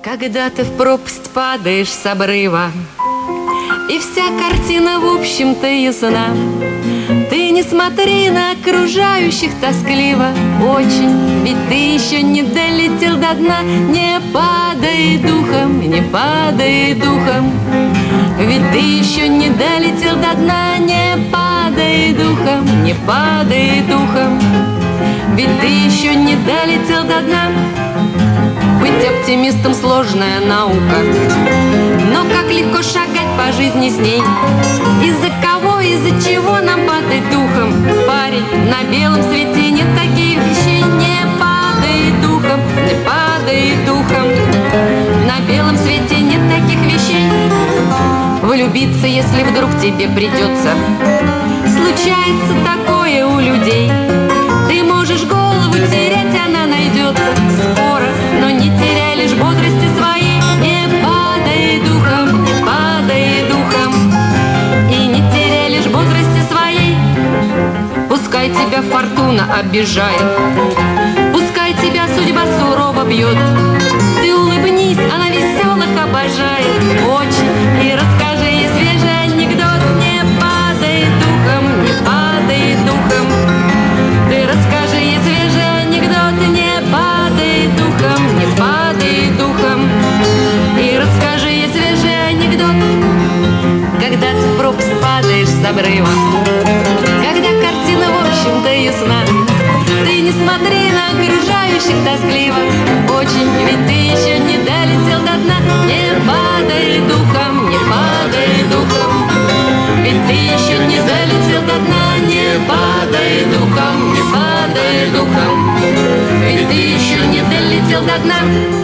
Когда ты в пропасть падаешь с обрыва, и вся картина в общем-то ясна, ты не смотри на окружающих тоскливо очень, ведь ты еще не долетел до дна. Не падай духом, не падай духом, ведь ты еще не долетел до дна. Не падай духом, не падай духом, ведь ты еще не долетел до дна. Быть оптимистом — сложная наука, но как легко шагать по жизни с ней. Из-за кого, из-за чего нам падать духом? Парень, на белом свете нет таких вещей. Не падай духом, не падай духом, на белом свете нет таких вещей. Влюбиться, если вдруг тебе придется, случается такое у людей. Ты можешь голову терять, она найдется скоро, но не теряй лишь бодрости своей. Не падай духом, не падай духом, и не теряй лишь бодрости своей. Пускай тебя фортуна обижает, пускай тебя судьба сурово бьет, ты улыбнись, она веселых обожает очень, и расскажи ей свежий анекдот. Не падай духом, не падай духом, ты расскажи ей свежий анекдот. Не падай духом, не падай духом, и расскажи ей свежий анекдот. Когда ты в пропасть падаешь с обрыва, когда картина в общем-то ясна, ты не смотри на окружающих тоскливо очень, ведь ты еще не долетел до дна. Не падай духом, не падай духом, ведь ты еще не долетел до дна. Не падай духом, не падай духом, ведь ты еще не долетел до дна.